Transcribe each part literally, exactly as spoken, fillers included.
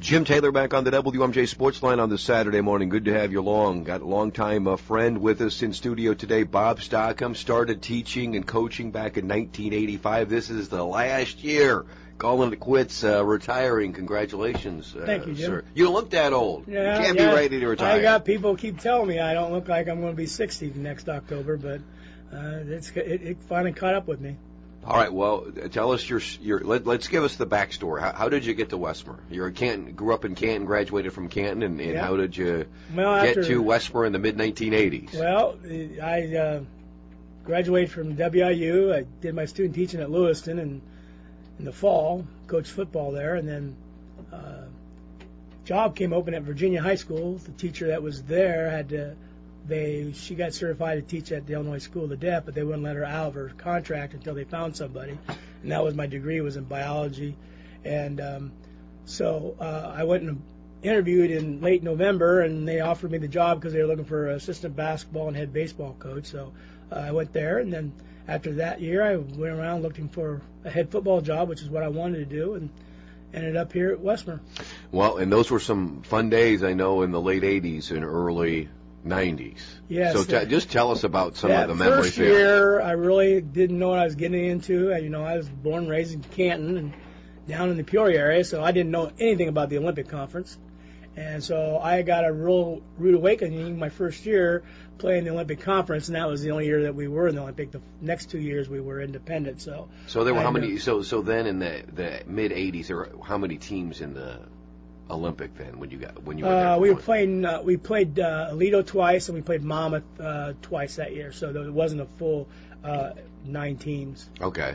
Jim Taylor back on the W M J Sports Line on this Saturday morning. Good to have you along. Got a longtime uh, friend with us in studio today, Bob Stockham. Started teaching and coaching back in nineteen eighty-five. This is the last year. Calling it quits, uh, retiring. Congratulations, uh, Thank you, Jim. sir. You don't look that old. Yeah, you can't yeah. be ready to retire. I got people keep telling me I don't look like I'm going to be sixty next October, but uh, it's, it, it finally caught up with me. All right, well, tell us your, your let, let's give us the backstory. How, how did you get to Westmore? You're a Canton, grew up in Canton, graduated from Canton, and, and yeah. how did you well, get after, to Westmore in the mid nineteen eighties? Well, I uh, graduated from W I U. I did my student teaching at Lewiston and in the fall, coached football there, and then uh, job came open at Virginia High School. The teacher that was there had to, they she got certified to teach at the Illinois School of the Deaf, but they wouldn't let her out of her contract until they found somebody, and that was my degree, was in biology, and um, so uh, I went and interviewed in late November, and they offered me the job because they were looking for an assistant basketball and head baseball coach. So uh, I went there, and then after that year, I went around looking for a head football job, which is what I wanted to do, and ended up here at Westmore. Well, and those were some fun days, I know, in the late eighties and early nineties. Yes. So t- just tell us about some of the That memories first there. year, I really didn't know what I was getting into. You know, I was born and raised in Canton and down in the Peoria area, so I didn't know anything about the Olympic Conference. And so I got a real rude awakening my first year playing the Olympic Conference, and that was the only year that we were in the Olympic. The next two years we were independent. So so there were I how know. many? So so then in the the mid eighties, there were how many teams in the Olympic then when you got when you were there? Uh, we were playing. Uh, we played uh, Alito twice, and we played Monmouth uh, twice that year. So there wasn't a full uh, nine teams. Okay,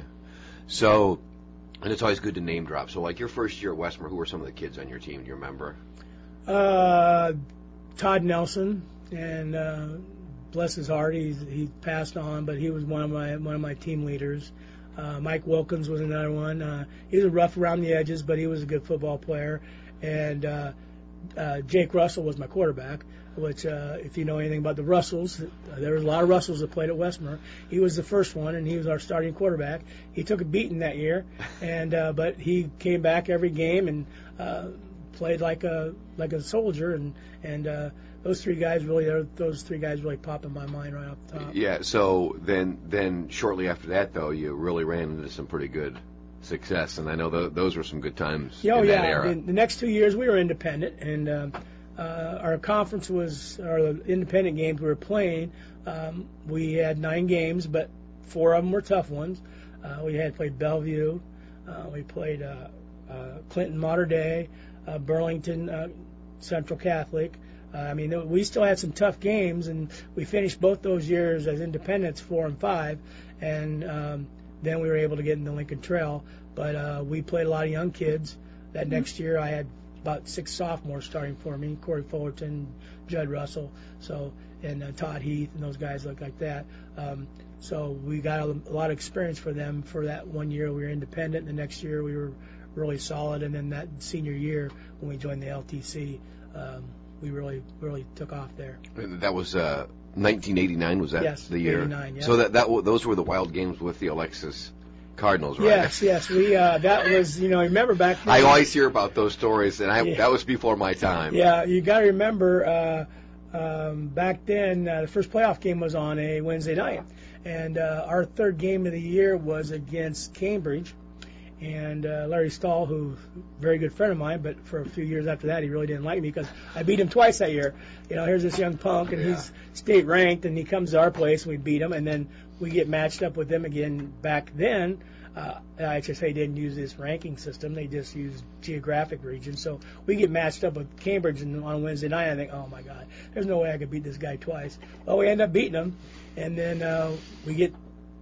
so and it's always good to name drop. So like your first year at Westmore, who were some of the kids on your team? Do you remember? Uh, Todd Nelson, and uh, bless his heart, he he passed on, but he was one of my one of my team leaders. Uh, Mike Wilkins was another one. Uh, he was rough around the edges, but he was a good football player. And uh, uh, Jake Russell was my quarterback, which, uh, if you know anything about the Russells, uh, there was a lot of Russells that played at Westmore. He was the first one, and he was our starting quarterback. He took a beating that year, and uh, but he came back every game and uh, played like a like a soldier. And and uh, those three guys really, those three guys really pop in my mind right off the top. Yeah. So then then shortly after that, though, you really ran into some pretty good success, and I know th- those were some good times oh, in yeah. that era. The, the next two years we were independent, and uh, uh, our conference was, our independent games we were playing, um, we had nine games, but four of them were tough ones. Uh, we had played Bellevue, uh, we played uh, uh, Clinton Mater Dei, uh, Burlington uh, Central Catholic. Uh, I mean, we still had some tough games, and we finished both those years as independents, four and five, and um, then we were able to get in the Lincoln Trail. But uh, we played a lot of young kids. That next year I had about six sophomores starting for me, Corey Fullerton, Judd Russell, so and uh, Todd Heath, and those guys look like that. Um, so we got a, a lot of experience for them for that one year. We were independent. The next year we were really solid. And then that senior year when we joined the L T C, um, we really, really took off there. That was uh, nineteen eighty-nine, was that yes, the year? eighty-nine, yeah. So that, that those were the wild games with the Alexis Cardinals, right? Yes, yes. We uh, that was, you know, remember back then. I always hear about those stories, and I Yeah. that was before my time. Yeah, you got to remember uh, um, back then uh, the first playoff game was on a Wednesday night, and uh, our third game of the year was against Cambridge. And uh, Larry Stahl, who's a very good friend of mine, but for a few years after that, he really didn't like me because I beat him twice that year. You know, here's this young punk, and Yeah. he's state ranked, and he comes to our place, and we beat him, and then we get matched up with them again. Back then, uh, I H S A didn't use this ranking system; they just used geographic region. So we get matched up with Cambridge and on Wednesday night. I think, oh my God, there's no way I could beat this guy twice. Well, we end up beating him, and then uh, we get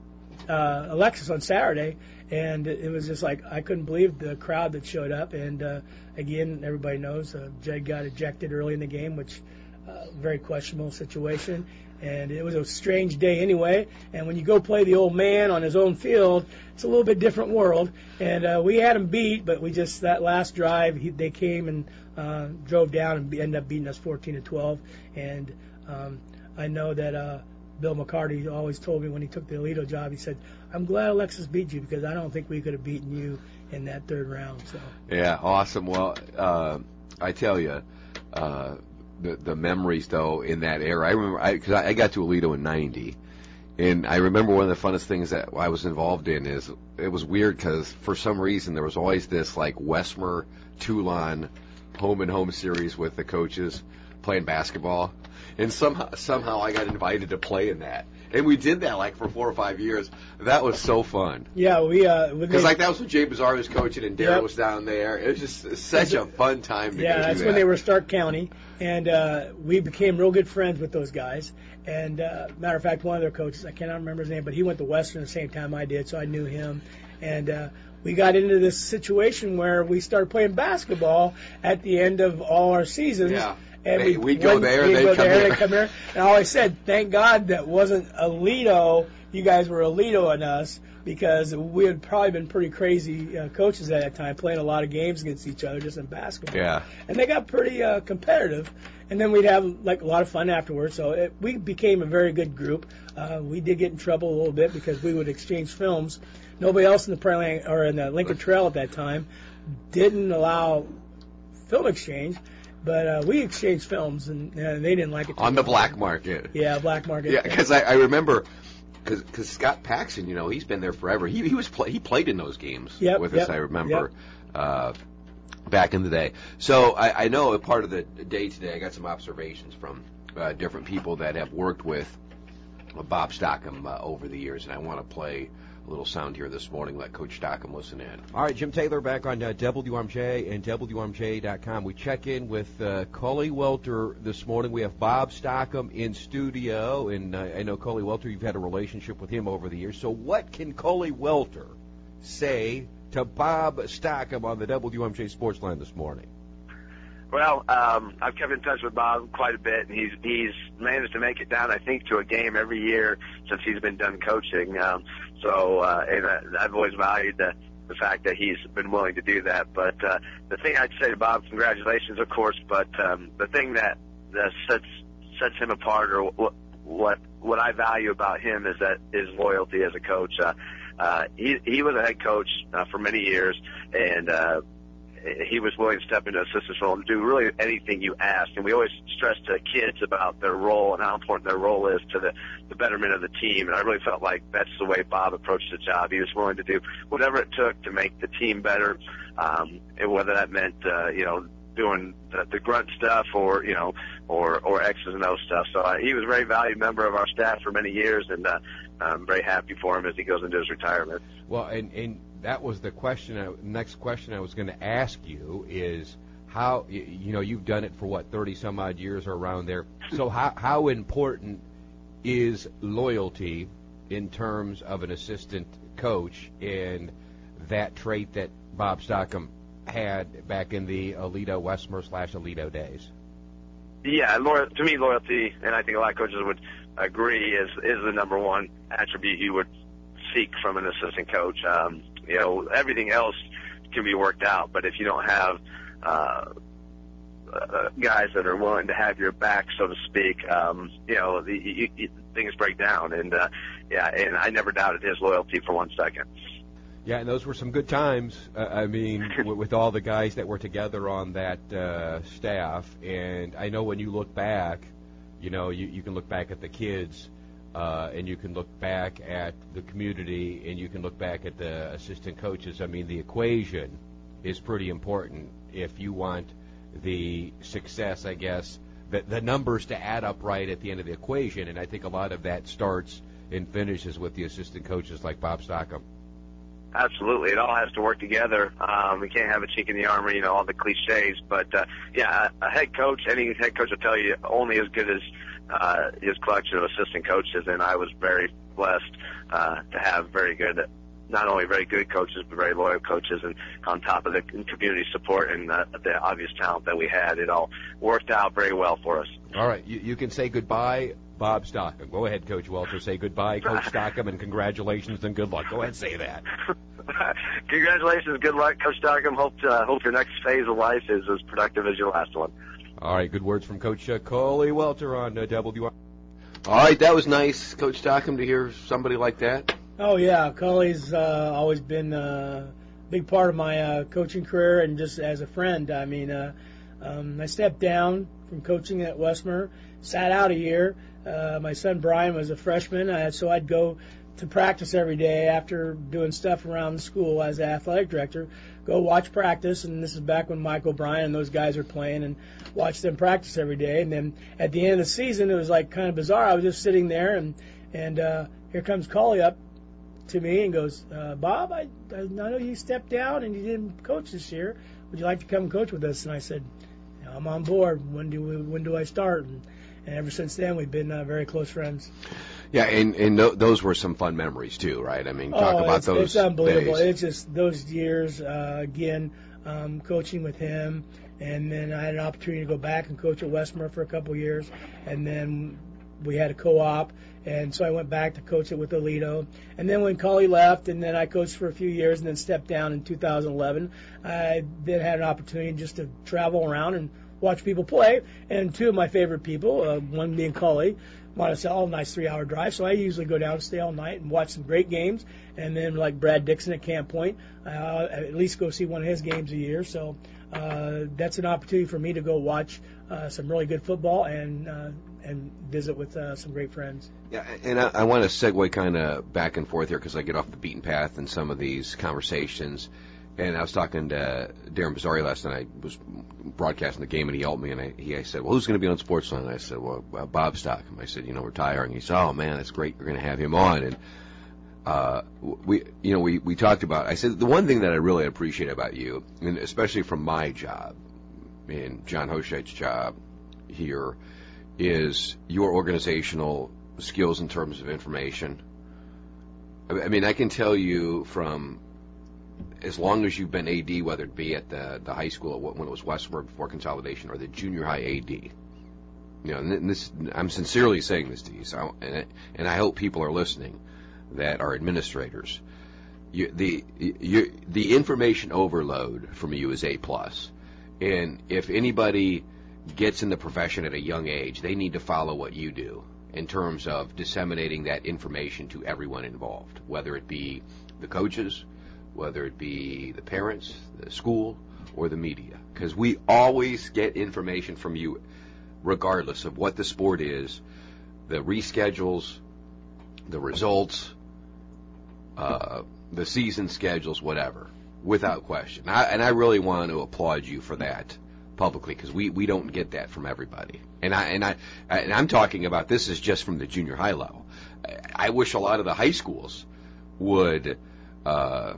uh, Alexis on Saturday. And it was just like, I couldn't believe the crowd that showed up. And, uh, again, everybody knows uh, Jed got ejected early in the game, which uh, very questionable situation. And it was a strange day anyway. And when you go play the old man on his own field, it's a little bit different world. And uh, we had him beat, but we just, that last drive, he, they came and uh, drove down and ended up beating us fourteen to twelve. And um, I know that uh, Bill McCarty always told me when he took the Alito job, he said, I'm glad Alexis beat you because I don't think we could have beaten you in that third round. So Yeah, awesome. Well, uh, I tell you, uh, the the memories though in that era. I remember because I, I got to Aledo in ninety, and I remember one of the funnest things that I was involved in is it was weird because for some reason there was always this like Westmer Toulon home and home series with the coaches playing basketball, and somehow somehow I got invited to play in that. And we did that like for four or five years. That was so fun. Yeah, we uh because like that was when Jay Bizarre was coaching and Darren yep. was down there. It was just such a fun time to yeah, go do that's that. when they were Stark County, and uh, we became real good friends with those guys. And uh, matter of fact, one of their coaches, I cannot remember his name, but he went to Western the same time I did, so I knew him. And uh, we got into this situation where we started playing basketball at the end of all our seasons. Yeah. And they, we we'd go there, we'd they'd go come there, here. They'd come here. And I always said, thank God that wasn't Aledo. You guys were Aledo on us, because we had probably been pretty crazy uh, coaches at that time, playing a lot of games against each other just in basketball. Yeah. And they got pretty uh, competitive. And then we'd have like a lot of fun afterwards. So it, we became a very good group. Uh, we did get in trouble a little bit because we would exchange films. Nobody else in the Prairie or in the Lincoln Trail at that time didn't allow film exchange. But uh, we exchanged films, and uh, they didn't like it. On the black market. Yeah, black market. Yeah, because I, I remember, because Scott Paxson, you know, he's been there forever. He he was play, he played in those games yep, with yep, us. I remember yep. uh, back in the day. So I, I know a part of the day today. I got some observations from uh, different people that have worked with Bob Stockham uh, over the years, and I want to play a little sound here this morning. Let Coach Stockham listen in. All right, Jim Taylor back on uh, W M J and W M J dot com. We check in with uh, Coley Welter this morning. We have Bob Stockham in studio, and uh, I know Coley Welter, you've had a relationship with him over the years. So what can Coley Welter say to Bob Stockham on the W M J Sports Line this morning? Well, um, I've kept in touch with Bob quite a bit, and he's he's managed to make it down, I think, to a game every year since he's been done coaching. Um, so, uh, and I, I've always valued the, the fact that he's been willing to do that. But uh, the thing I'd say to Bob, congratulations, of course. But um, the thing that, that sets sets him apart, or what what what I value about him, is that his loyalty as a coach. Uh, uh, he he was a head coach uh, for many years, and uh, he was willing to step into assistant role and do really anything you asked. And we always stress to kids about their role and how important their role is to the, the betterment of the team. And I really felt like that's the way Bob approached the job. He was willing to do whatever it took to make the team better, um, and whether that meant, uh, you know, doing the, the grunt stuff or, you know, or, or X's and O's stuff. So uh, he was a very valued member of our staff for many years, and uh, I'm very happy for him as he goes into his retirement. Well, and, and that was the question. I, next question I was going to ask you is how, you, you know, you've done it for what, thirty some odd years or around there. So how how important is loyalty in terms of an assistant coach, and that trait that Bob Stockham had back in the Aledo Westmer slash Aledo days? Yeah, loyal, to me, loyalty, and I think a lot of coaches would agree, is is the number one attribute you would seek from an assistant coach. Um, you know, everything else can be worked out, but if you don't have uh, uh, guys that are willing to have your back, so to speak, um, you know, the, you, you, things break down. And uh, yeah, and I never doubted his loyalty for one second. Yeah, and those were some good times. Uh, I mean, with, with all the guys that were together on that uh, staff. And I know when you look back, you know, you, you can look back at the kids, uh, and you can look back at the community, and you can look back at the assistant coaches. I mean, the equation is pretty important if you want the success, I guess, the, the numbers to add up right at the end of the equation. And I think a lot of that starts and finishes with the assistant coaches like Bob Stockham. Absolutely. It all has to work together. Um, we can't have a chink in the armor, you know, all the cliches. But, uh, yeah, a, a head coach, any head coach will tell you, only as good as uh, his collection of assistant coaches. And I was very blessed uh, to have very good, not only very good coaches, but very loyal coaches. And on top of the community support and uh, the obvious talent that we had, it all worked out very well for us. All right. You, you can say goodbye, Bob Stockham. Go ahead, Coach Welter. Say goodbye, Coach Stockham, and congratulations and good luck. Go ahead and say that. Congratulations, good luck, Coach Stockham. Hope uh, hope your next phase of life is as productive as your last one. All right, good words from Coach uh, Coley Welter on uh, W M. All right, that was nice, Coach Stockham, to hear somebody like that. Oh, yeah. Coley's uh, always been a big part of my uh, coaching career and just as a friend. I mean, uh, Um, I stepped down from coaching at Westmer, sat out a year. Uh, my son Brian was a freshman, uh, so I'd go to practice every day after doing stuff around the school as the athletic director, go watch practice, and this is back when Mike O'Brien and those guys were playing, and watch them practice every day. And then at the end of the season, it was like kind of bizarre. I was just sitting there, and and uh, here comes Collie up to me and goes, uh, Bob, I, I know you stepped down and you didn't coach this year. Would you like to come coach with us? And I said, I'm on board. When do we, when do I start? And, and ever since then, we've been uh, very close friends. Yeah, and, and th- those were some fun memories too, right? I mean, talk oh, about it's, those it's unbelievable. days. It's just those years, uh, again, um, coaching with him. And then I had an opportunity to go back and coach at Westmer for a couple years. And then we had a co-op. And so I went back to coach it with Alito. And then when Collie left, and then I coached for a few years and then stepped down in two thousand eleven, I then had an opportunity just to travel around and watch people play. And two of my favorite people, uh, one being Collie, wanted to say, oh, nice three-hour drive. So I usually go down and stay all night and watch some great games. And then like Brad Dixon at Camp Point, uh, at least go see one of his games a year. So uh, that's an opportunity for me to go watch uh, some really good football and uh, and visit with uh, some great friends. Yeah, and I, I want to segue kind of back and forth here because I get off the beaten path in some of these conversations. And I was talking to Darren Bazzari last night. I was broadcasting the game, and he helped me. And I, he I said, well, who's going to be on Sportsline? And I said, well, uh, Bob Stockham. I said, you know, retiring. He said, oh, man, that's great. You're going to have him on. And uh, we, you know, we, we talked about, I said, the one thing that I really appreciate about you, and especially from my job and John Hoscheid's job here, is your organizational skills in terms of information. I mean, I can tell you from as long as you've been A D, whether it be at the the high school when it was Westmer before consolidation, or the junior high A D. You know, and this, I'm sincerely saying this to you, so, and, I, and I hope people are listening that are administrators. You, the you, the information overload from you is A plus, and if anybody gets in the profession at a young age, they need to follow what you do in terms of disseminating that information to everyone involved, whether it be the coaches, whether it be the parents, the school, or the media. Because we always get information from you, regardless of what the sport is, the reschedules, the results, uh, the season schedules, whatever, without question. I, and I really want to applaud you for that publicly, because we, we don't get that from everybody. And I and I and I'm talking about, this is just from the junior high level. I wish a lot of the high schools would uh,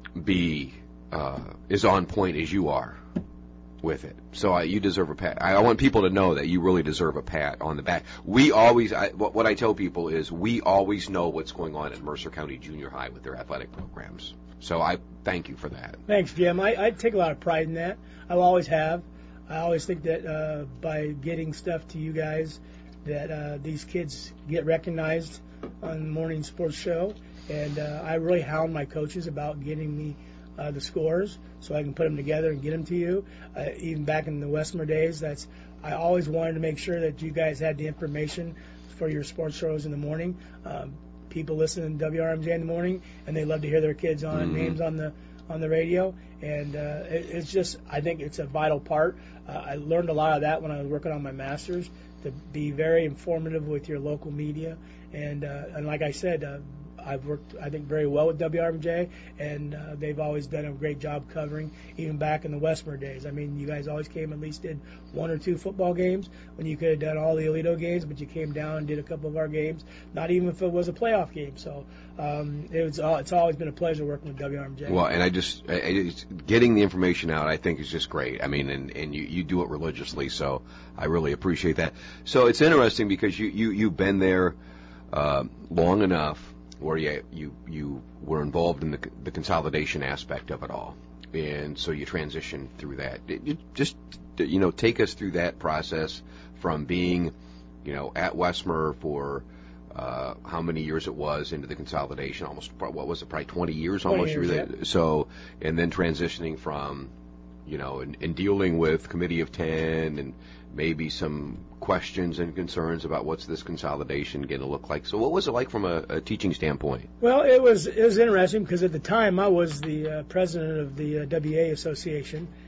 be uh, as on point as you are with it. So uh, you deserve a pat. I want people to know that you really deserve a pat on the back. We always, I, what, what I tell people is, we always know what's going on at Mercer County Junior High with their athletic programs. So I thank you for that. Thanks, Jim. I, I take a lot of pride in that. I always have. I always think that uh, by getting stuff to you guys, that uh, these kids get recognized on the morning sports show. And uh, I really hound my coaches about getting me uh, the scores so I can put them together and get them to you. Uh, even back in the Westmer days, that's I always wanted to make sure that you guys had the information for your sports shows in the morning. Um, people listen to W R M J in the morning, and they love to hear their kids on mm-hmm. names on the on the radio, and uh, it, it's just, I think it's a vital part. Uh, I learned a lot of that when I was working on my master's, to be very informative with your local media, and uh, and like I said, uh, I've worked, I think, very well with W R M J, and uh, they've always done a great job covering, even back in the Westmer days. I mean, you guys always came, at least did one or two football games when you could have done all the Alito games, but you came down and did a couple of our games, not even if it was a playoff game. So um, it was, uh, it's always been a pleasure working with W R M J. Well, and I just, I, I just, getting the information out, I think, is just great. I mean, and, and you, you do it religiously, so I really appreciate that. So it's interesting because you, you, you've been there uh, long enough where you, you you were involved in the the consolidation aspect of it all, and so you transitioned through that. It, it just, you know, take us through that process from being, you know, at Westmer for uh, how many years it was into the consolidation, almost, what was it, probably twenty years almost. twenty years, you were there. Yeah. So, and then transitioning from, you know, and, and dealing with Committee of Ten and maybe some questions and concerns about what's this consolidation going to look like. So what was it like from a, a teaching standpoint? Well, it was it was interesting because at the time I was the uh, president of the uh, W A Association,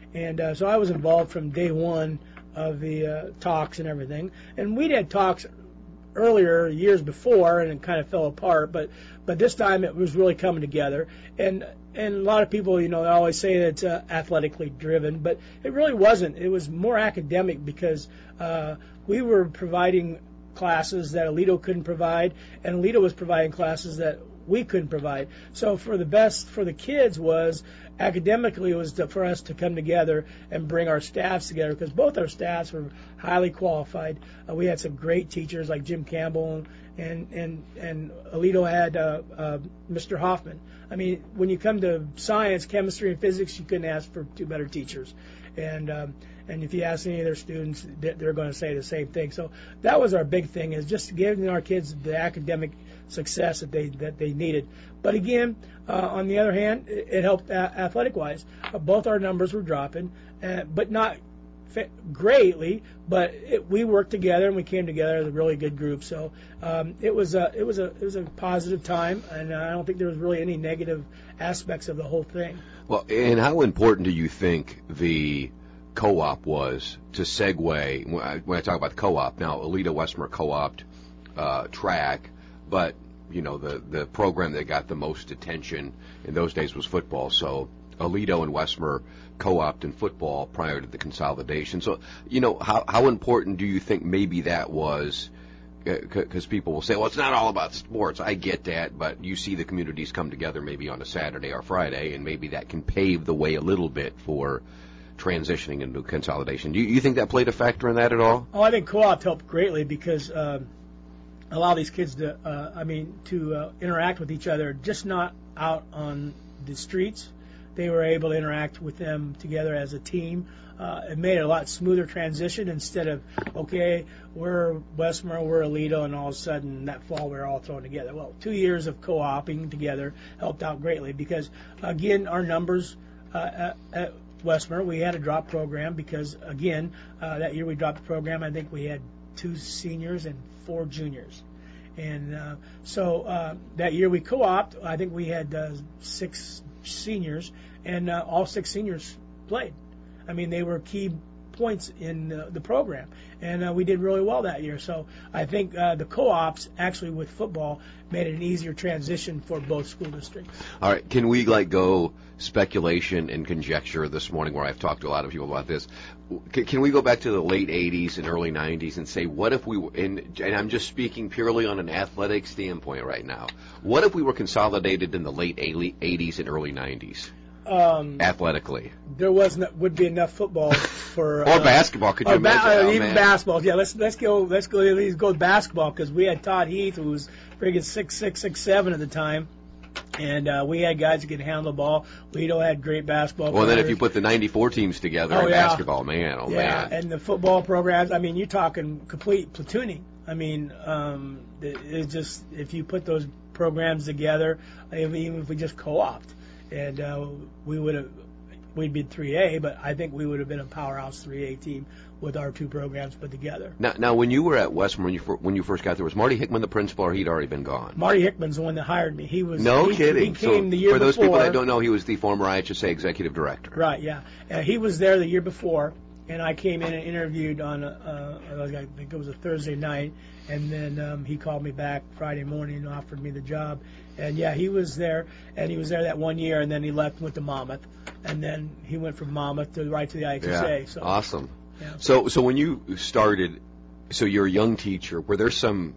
And uh, so I was involved from day one of the uh, talks and everything. And we'd had talks earlier, years before, and it kind of fell apart. But but this time it was really coming together. And and a lot of people, you know, they always say that it's uh, athletically driven, but it really wasn't. It was more academic because uh, we were providing classes that Aledo couldn't provide, and Aledo was providing classes that we couldn't provide. So for the best for the kids was academically it was to, for us to come together and bring our staffs together, because both our staffs were highly qualified. Uh, we had some great teachers like Jim Campbell, and and and Aledo had uh, uh, Mister Hoffman. I mean, when you come to science, chemistry, and physics, you couldn't ask for two better teachers. And um, and if you ask any of their students, they're going to say the same thing. So that was our big thing, is just giving our kids the academic success that they that they needed. But again, uh, on the other hand, it, it helped uh, athletic-wise. Uh, both our numbers were dropping, uh, but not fa- greatly. But it, we worked together and we came together as a really good group. So um, it was a it was a it was a positive time, and I don't think there was really any negative aspects of the whole thing. Well, and how important do you think the co-op was to segue? When I, when I talk about the co-op, now Aledo Westmer co-opted uh, track, but you know the the program that got the most attention in those days was football. So Aledo and Westmer co-opted in football prior to the consolidation. So you know how how important do you think maybe that was? Because people will say, well, it's not all about sports. I get that, but you see the communities come together maybe on a Saturday or Friday, and maybe that can pave the way a little bit for transitioning into consolidation. Do you, you think that played a factor in that at all? Oh, I think co-op helped greatly because um, allow these kids to, uh, I mean, to uh, interact with each other, just not out on the streets. They were able to interact with them together as a team. Uh, it made it a lot smoother transition instead of, okay, we're Westmer, we're Aledo, and all of a sudden that fall we're all thrown together. Well, two years of co-oping together helped out greatly because, again, our numbers uh, at, at Westmer, we had a drop program because, again, uh, that year we dropped the program. I think we had two seniors and four juniors. And uh, so uh, that year we co-opted, I think we had uh, six seniors, and uh, all six seniors played. I mean, they were key points in uh, the program, and uh, we did really well that year. So I think uh, the co-ops actually with football made it an easier transition for both school districts. All right, can we like go speculation and conjecture this morning, where I've talked to a lot of people about this? Can, can we go back to the late eighties and early nineties and say, what if we were, and, and I'm just speaking purely on an athletic standpoint right now, what if we were consolidated in the late eighties and early nineties? Um, athletically, there was no, would be enough football for or uh, basketball. Could you or ba- imagine? uh, Oh, even man. basketball? Yeah, let's let's go let's go at least go with basketball because we had Todd Heath, who was friggin' six six six seven at the time, and uh, we had guys who could handle the ball. Lido had great basketball. Well, players. then if you put the ninety-four teams together Oh, in yeah. basketball, man, oh yeah, man, and the football programs. I mean, you're talking complete platooning. I mean, um, it, it's just if you put those programs together, even if we just co-opt, and uh, we would have. We'd been three A, but I think we would have been a powerhouse three A team with our two programs put together. Now, now when you were at Westmer, when you fir- when you first got there, was Marty Hickman the principal, or he'd already been gone? Marty Hickman's the one that hired me. He was No he, kidding. He came so the year for those before. people that don't know, he was the former I H S A executive director. Right, yeah. Uh, he was there the year before, and I came in and interviewed on, a, uh, I think it was a Thursday night, and then um, he called me back Friday morning and offered me the job. And, yeah, he was there, and he was there that one year, and then he left and went to Monmouth. And then he went from Monmouth to right to the I H S A. Yeah, so, awesome. Yeah. So, so when you started, so you're a young teacher, were there some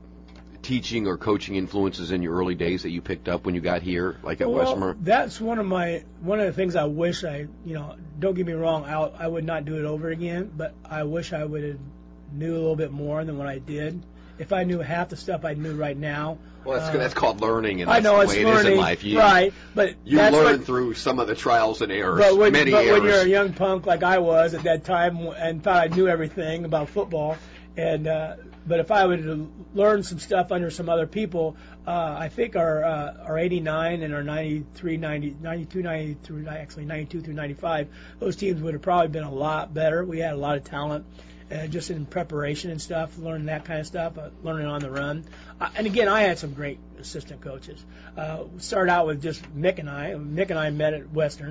teaching or coaching influences in your early days that you picked up when you got here, like at well, Westmer? That's one of my one of the things I wish I, you know, don't get me wrong, I, I would not do it over again, but I wish I would have knew a little bit more than what I did. If I knew half the stuff I knew right now. Well, that's, uh, that's called learning, and I that's know the it's way learning, it is in life. You, right? But you that's learn what, through some of the trials and errors, but when, many but errors. when you're a young punk like I was at that time and thought I knew everything about football, and uh, but if I would have learned some stuff under some other people, uh, I think our uh, our eighty-nine and our ninety-three, ninety, ninety-two, ninety-three, actually ninety-two through ninety-five, those teams would have probably been a lot better. We had a lot of talent. Uh, just in preparation and stuff, learning that kind of stuff, uh, learning on the run. Uh, and again, I had some great assistant coaches. Uh, we started out with just Mick and I. Mick and I met at Western.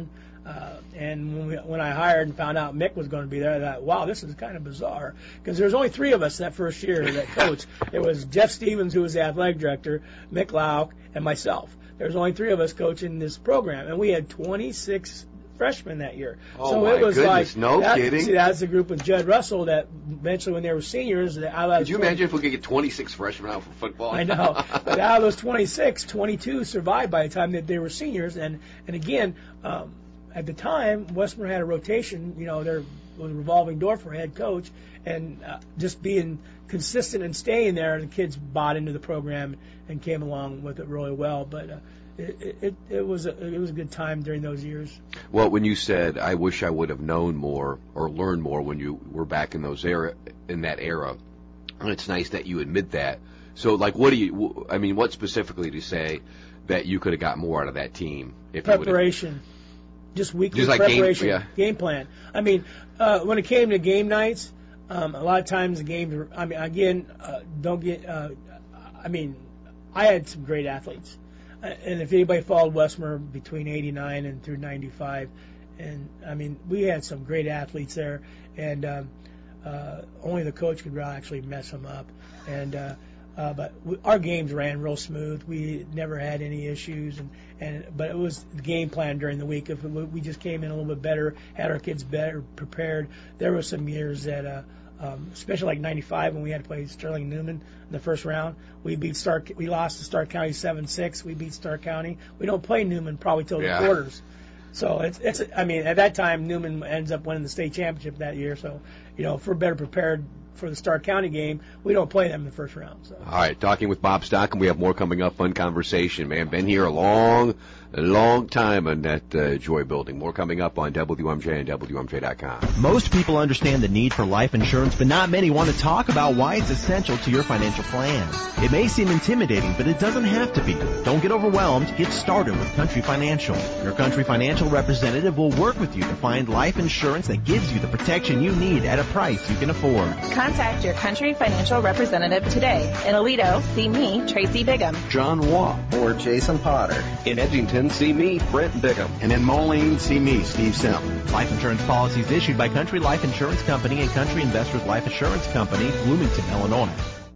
Uh, and when, we, when I hired and found out Mick was going to be there, I thought, wow, this is kind of bizarre. Because there was only three of us that first year that coached. It was Jeff Stevens, who was the athletic director, Mick Lauk, and myself. There was only three of us coaching this program. And we had twenty-six freshmen that year. Oh, so my it was goodness. like, No that, kidding. See, that's the group with Judd Russell that eventually, when they were seniors, that out of Could you imagine if we could get twenty-six freshmen out for football? I know. But out of those twenty-six, twenty-two survived by the time that they were seniors. And, and again, um, at the time, Westmore had a rotation. You know, there was a revolving door for head coach. And uh, just being consistent and staying there, the kids bought into the program and came along with it really well. But uh, it, it, it, was a, it was a good time during those years. Well, when you said, I wish I would have known more or learned more when you were back in those era, in that era, and it's nice that you admit that. So, like, what do you, I mean, what specifically to say that you could have got more out of that team? If Preparation. Just weekly Just like preparation, game, yeah. game plan. I mean, uh, when it came to game nights, um, a lot of times the games were, I mean, again, uh, don't get, uh, I mean, I had some great athletes. Uh, and if anybody followed Westmore between eighty-nine and through ninety-five, and, I mean, we had some great athletes there, and um, uh, only the coach could actually mess them up. And, uh, Uh, but we, our games ran real smooth. We never had any issues, and, and but it was the game plan during the week. If we, we just came in a little bit better, had our kids better prepared. There were some years that, uh, um, especially like ninety-five when we had to play Sterling Newman in the first round, we beat Stark. We lost to Stark County seven six. We beat Stark County. We don't play Newman probably till Yeah. the quarters. So it's it's. I mean, at that time Newman ends up winning the state championship that year. So you know, if we're better prepared for the Stark County game, we don't play them in the first round. So. All right, talking with Bob Stockham. We have more coming up. Fun conversation, man. Been here a long, a long time in that uh, Joy building. More coming up on W M J and W M J dot com. Most people understand the need for life insurance, but not many want to talk about why it's essential to your financial plan. It may seem intimidating, but it doesn't have to be. Don't get overwhelmed. Get started with Country Financial. Your Country Financial representative will work with you to find life insurance that gives you the protection you need at a price you can afford. Contact your Country Financial representative today. In Aledo, see me, Tracy Bigham. John Watt or Jason Potter. In Edgington, see me, Brent Bigham. And in Moline, see me, Steve Sim. Life insurance policies issued by Country Life Insurance Company and Country Investors Life Insurance Company, Bloomington, Illinois.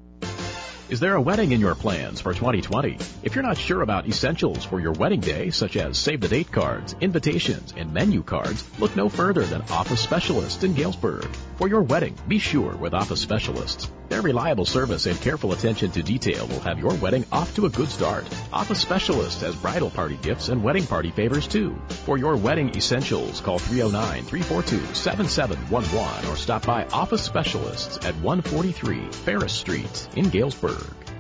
Is there a wedding in your plans for twenty twenty? If you're not sure about essentials for your wedding day, such as save-the-date cards, invitations, and menu cards, look no further than Office Specialists in Galesburg. For your wedding, be sure with Office Specialists. Their reliable service and careful attention to detail will have your wedding off to a good start. Office Specialists has bridal party gifts and wedding party favors too. For your wedding essentials, call three oh nine, three four two, seven seven one one or stop by Office Specialists at one forty-three Ferris Street in Galesburg.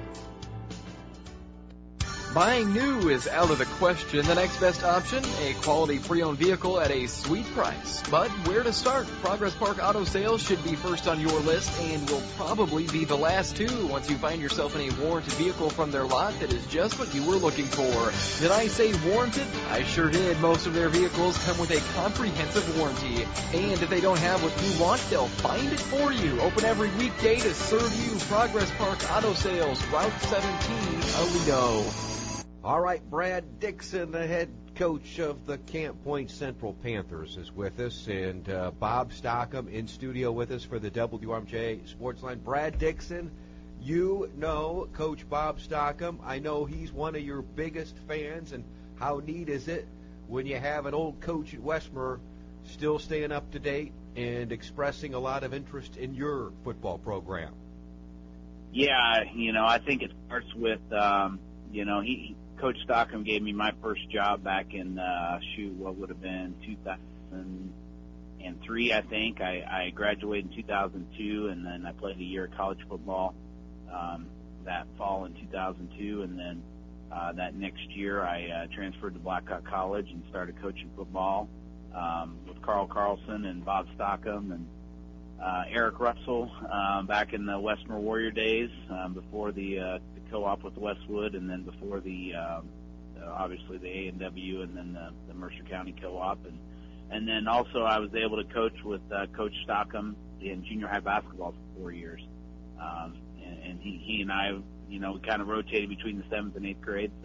Buying new is out of the question. The next best option, a quality pre-owned vehicle at a sweet price. But where to start? Progress Park Auto Sales should be first on your list and will probably be the last too once you find yourself in a warranted vehicle from their lot that is just what you were looking for. Did I say warranted? I sure did. Most of their vehicles come with a comprehensive warranty. And if they don't have what you want, they'll find it for you. Open every weekday to serve you. Progress Park Auto Sales, Route seventeen, Aledo. All right, Brad Dixon, the head coach of the Camp Point Central Panthers, is with us, and uh, Bob Stockham in studio with us for the W M J Sports Line. Brad Dixon, you know Coach Bob Stockham. I know he's one of your biggest fans, and how neat is it when you have an old coach at Westmore still staying up to date and expressing a lot of interest in your football program? Yeah, you know, I think it starts with, um, you know, he Coach Stockham gave me my first job back in, uh, shoot, what would have been two thousand three, I think. I, I graduated in two thousand two, and then I played a year of college football um, that fall in two thousand two, and then uh, that next year I uh, transferred to Blackhawk College and started coaching football um, with Carl Carlson and Bob Stockham and uh, Eric Russell um, back in the Westmore Warrior days um, before the uh, co-op with Westwood, and then before the um, uh, obviously the A and W, and then the, the Mercer County co-op, and and then also I was able to coach with uh, Coach Stockham in junior high basketball for four years, um, and, and he he and I, you know, we kind of rotated between the seventh and eighth grade, so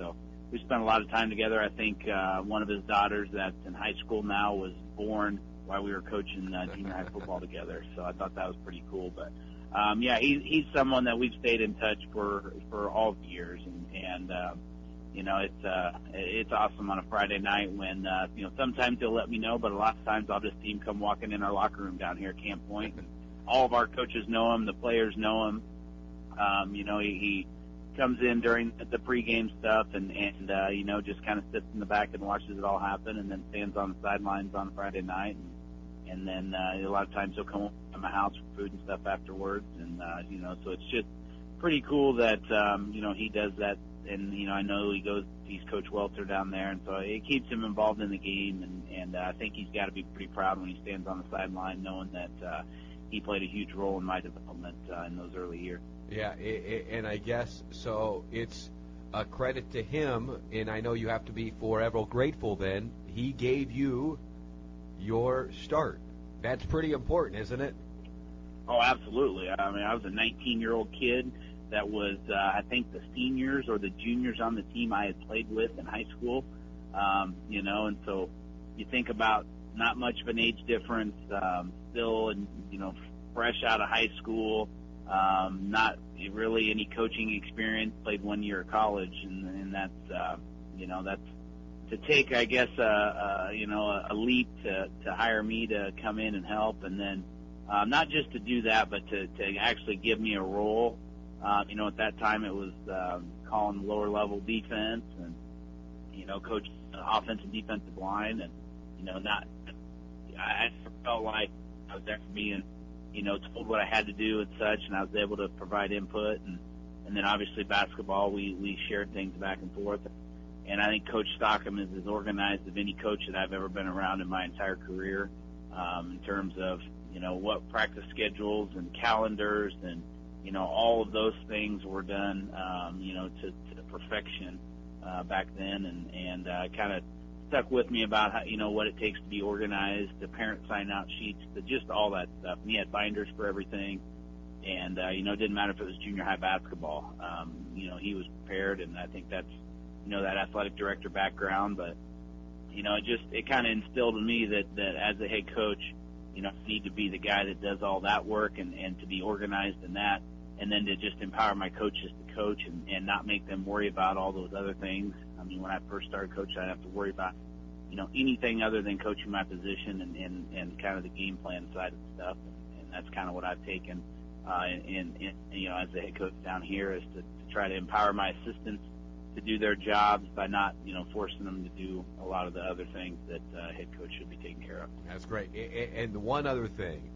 we spent a lot of time together. I think uh, one of his daughters that's in high school now was born while we were coaching uh, junior high football together. So I thought that was pretty cool. But um, yeah, he, he's someone that we've stayed in touch for for all the years, and and uh, you know it's uh, it's awesome on a Friday night when uh, you know sometimes he'll let me know, but a lot of times I'll just see him come walking in our locker room down here at Camp Point. And all of our coaches know him, the players know him. Um, you know, he, he comes in during the pregame stuff and, and uh, you know, just kind of sits in the back and watches it all happen, and then stands on the sidelines on Friday night. And, and then uh, a lot of times he'll come to my house for food and stuff afterwards. And, uh, you know, so it's just pretty cool that, um, you know, he does that. And, you know, I know he goes, he's Coach Welter down there, and so it keeps him involved in the game. And, and uh, I think he's got to be pretty proud when he stands on the sideline knowing that uh, he played a huge role in my development uh, in those early years. Yeah, and I guess so it's a credit to him, and I know you have to be forever grateful then. He gave you your start. That's pretty important, isn't it? Oh, absolutely. I mean, I was a nineteen-year-old kid that was, uh, I think, the seniors or the juniors on the team I had played with in high school, um, you know, and so you think about not much of an age difference, um, still, and you know, fresh out of high school, Um, not really any coaching experience, played one year of college, and, and that's, uh, you know, that's to take, I guess, uh, uh, you know, a, a leap to, to hire me to come in and help. And then, uh, not just to do that, but to, to actually give me a role. Uh, you know, at that time it was, um, calling lower level defense and, you know, coaching offensive defensive line, and, you know, not, I felt like I was there for me, and, you know, told what I had to do and such, and I was able to provide input. And, and then obviously basketball, we, we shared things back and forth. And I think Coach Stockham is as organized as any coach that I've ever been around in my entire career, um, in terms of, you know, what practice schedules and calendars and, you know, all of those things were done, um, you know, to, to perfection, uh, back then. And, and, uh, kind of stuck with me about how, you know, what it takes to be organized, the parent sign out sheets, the, just all that stuff. And he had binders for everything. And, uh, you know, it didn't matter if it was junior high basketball. Um, you know, he was prepared, and I think that's, you know, that athletic director background. But, you know, it just, it kind of instilled in me that, that as a head coach, you know, I need to be the guy that does all that work and, and to be organized in that, and then to just empower my coaches to coach and, and not make them worry about all those other things. I mean, when I first started coaching, I didn't have to worry about, you know, anything other than coaching my position and, and, and kind of the game plan side of stuff. And that's kind of what I've taken, uh, in, in, you know, as a head coach down here, is to, to try to empower my assistants to do their jobs by not, you know, forcing them to do a lot of the other things that uh, head coach should be taking care of. That's great. And the one other thing,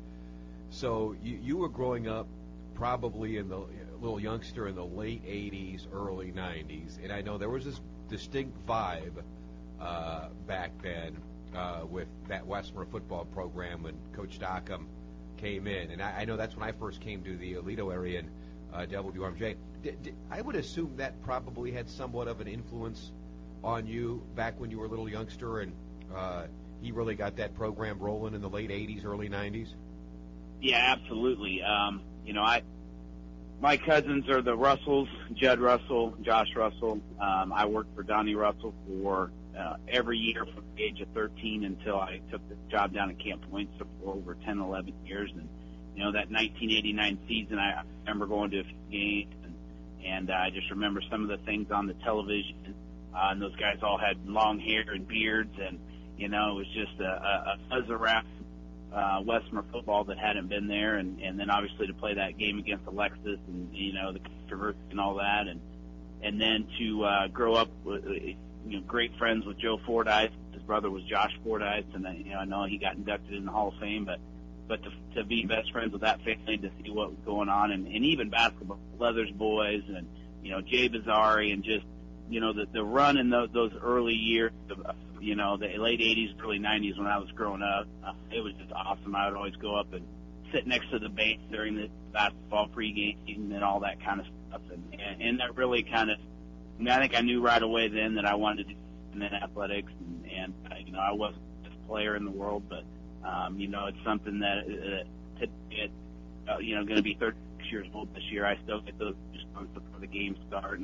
so you, you were growing up probably in the little youngster in the late eighties, early nineties, and I know there was this distinct vibe uh, back then uh, with that Westmore football program when Coach Stockham came in, and I, I know that's when I first came to the Aledo area in uh, W R M J. D- d- I would assume that probably had somewhat of an influence on you back when you were a little youngster, and uh, he really got that program rolling in the late eighties, early nineties. Yeah, absolutely. Um, you know, I my cousins are the Russells, Judd Russell, Josh Russell. Um, I worked for Donnie Russell for uh, every year from the age of thirteen until I took the job down at Camp Point, so for over ten, eleven years. And, you know, that nineteen eighty-nine season, I remember going to a few games, and, and uh, I just remember some of the things on the television. Uh, and those guys all had long hair and beards, and, you know, it was just a, a, a buzz around uh, Westmore football that hadn't been there. And, and then obviously to play that game against Alexis and, you know, the controversy and all that. And, and then to uh, grow up with, you know, great friends with Joe Fordyce. His brother was Josh Fordyce, and, uh, you know, I know he got inducted in the Hall of Fame, but but to, to be best friends with that family, to see what was going on, and, and even basketball, Leathers boys, and, you know, Jay Bazzari, and just, you know, the, the run in those, those early years of, you know, the late eighties, early nineties when I was growing up, uh, it was just awesome. I would always go up and sit next to the bench during the basketball pregame and all that kind of stuff. And, and, and that really kind of, I mean, I think I knew right away then that I wanted to do in athletics, and, and uh, you know, I wasn't the best player in the world, but, um, you know, it's something that, uh, today, uh, you know, going to be thirty-six years old this year. I still get those goosebumps before the games start, and I just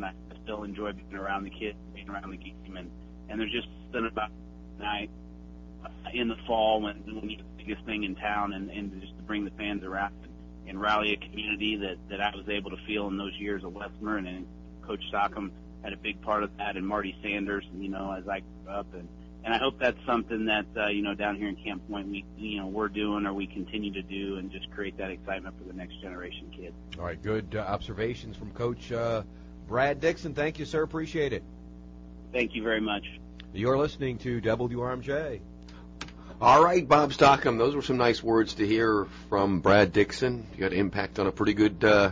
still enjoy being around the kids, being around the game, and and there's just something about night uh, in the fall when, when it's the biggest thing in town, and, and just to bring the fans around and, and rally a community that that I was able to feel in those years of Westmer, and, and Coach Stockham had a big part of that, and Marty Sanders, you know, as I grew up, and and I hope that's something that uh, you know down here in Camp Point we you know we're doing or we continue to do, and just create that excitement for the next generation kids. All right, good uh, observations from Coach uh, Brad Dixon. Thank you, sir. Appreciate it. Thank you very much. You're listening to W R M J. All right, Bob Stockham, those were some nice words to hear from Brad Dixon. You got impact on a pretty good, uh,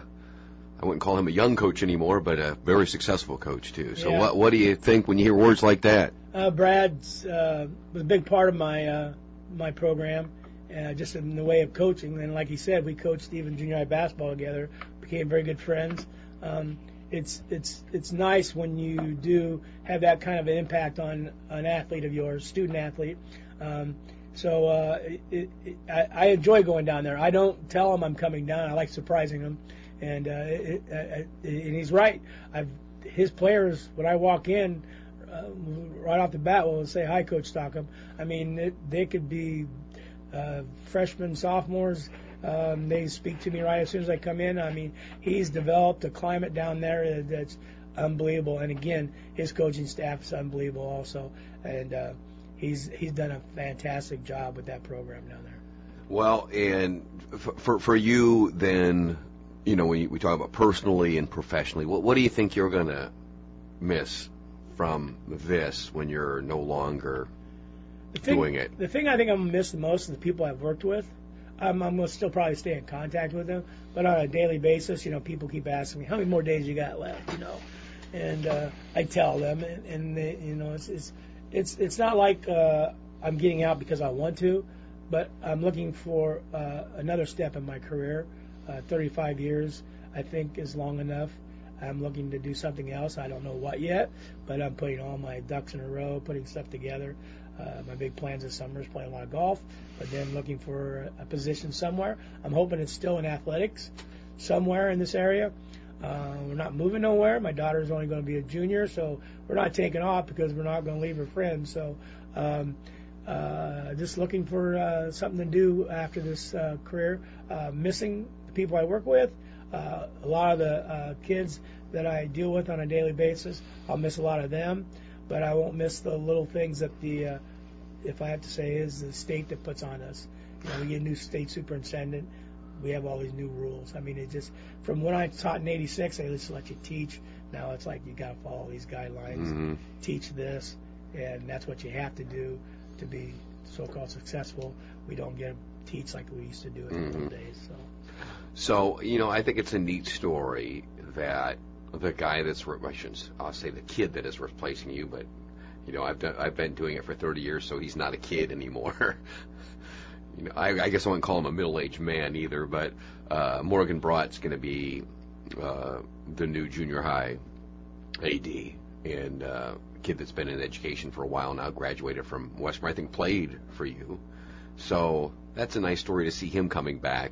I wouldn't call him a young coach anymore, but a very successful coach, too. So yeah. what what do you think when you hear words like that? Uh, Brad's uh, was a big part of my uh, my program, uh, just in the way of coaching. And like he said, we coached even junior high basketball together, became very good friends. Um, it's it's it's nice when you do have that kind of an impact on an athlete of yours, student athlete. Um, so uh, it, it, I, I enjoy going down there. I don't tell him I'm coming down. I like surprising him, and uh, it, it, it, and he's right. I've his players when I walk in. Uh, right off the bat, will say, "Hi, Coach Stockham." I mean, it, they could be uh, freshmen, sophomores. Um, they speak to me right as soon as I come in. I mean, he's developed a climate down there that's unbelievable. And again, his coaching staff is unbelievable also. And uh, he's he's done a fantastic job with that program down there. Well, and for for, for you then, you know, when you, we talk about personally and professionally, what what do you think you're going to miss from this when you're no longer the thing, doing it? The thing I think I'm going to miss the most is the people I've worked with. Um, I'm going to still probably stay in contact with them, but on a daily basis, you know, people keep asking me, how many more days you got left, you know? And uh, I tell them, and, and they, you know, it's, it's it's it's not like uh, I'm getting out because I want to, but I'm looking for uh, another step in my career. Uh, thirty-five years, I think, is long enough. I'm looking to do something else. I don't know what yet, but I'm putting all my ducks in a row, putting stuff together. Uh, my big plans this summer is playing a lot of golf, but then looking for a position somewhere. I'm hoping it's still in athletics somewhere in this area. Uh, we're not moving nowhere. My daughter's only going to be a junior, so we're not taking off because we're not going to leave her friends. So um, uh, just looking for uh, something to do after this uh, career. Uh, missing the people I work with. Uh, a lot of the uh, kids that I deal with on a daily basis, I'll miss a lot of them, but I won't miss the little things that the, uh, if I have to say, is the state that puts on us. You know, we get a new state superintendent. We have all these new rules. I mean, it just, from when I taught in eighty-six, they just let you teach. Now it's like you got to follow these guidelines, mm-hmm. teach this, and that's what you have to do to be so-called successful. We don't get to teach like we used to do in mm-hmm. the old days. So. So, you know, I think it's a neat story that the guy that's, I shouldn't, I'll say the kid that is replacing you, but, you know, I've done, I've been doing it for thirty years, so he's not a kid anymore. you know, I, I guess I wouldn't call him a middle-aged man either, but uh, Morgan Brought's going to be uh, the new junior high A D, and uh, a kid that's been in education for a while now, graduated from Westmer, I think played for you. So that's a nice story to see him coming back.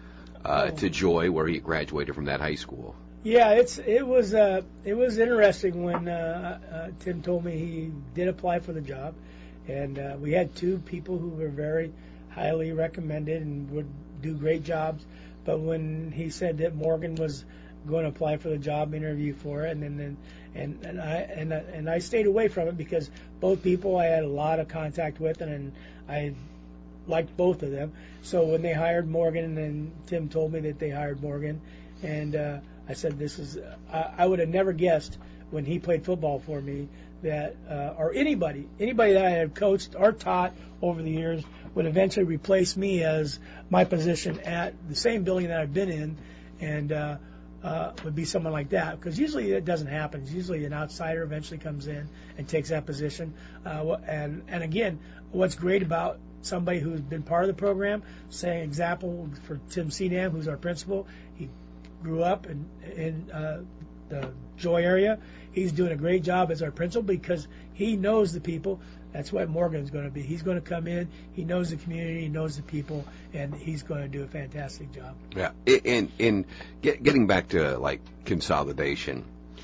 Uh, oh. to Joy, where he graduated from that high school. Yeah, it's it was uh, it was interesting when uh, uh, Tim told me he did apply for the job, and uh, we had two people who were very highly recommended and would do great jobs. But when he said that Morgan was going to apply for the job, interview for it, and then, then and and I and and I stayed away from it because both people I had a lot of contact with, and, and I liked both of them. So when they hired Morgan, and Tim told me that they hired Morgan, and uh, I said, this is, I, I would have never guessed when he played football for me that, uh, or anybody, anybody that I had coached or taught over the years would eventually replace me as my position at the same building that I've been in, and uh, uh, would be someone like that. Because usually it doesn't happen. Usually an outsider eventually comes in and takes that position. Uh, and, and again, what's great about somebody who's been part of the program, say example for Tim Senam, who's our principal. He grew up in, in uh, the Joy area. He's doing a great job as our principal because he knows the people. That's what Morgan's going to be. He's going to come in. He knows the community. He knows the people, and he's going to do a fantastic job. Yeah, and in get, getting back to like consolidation,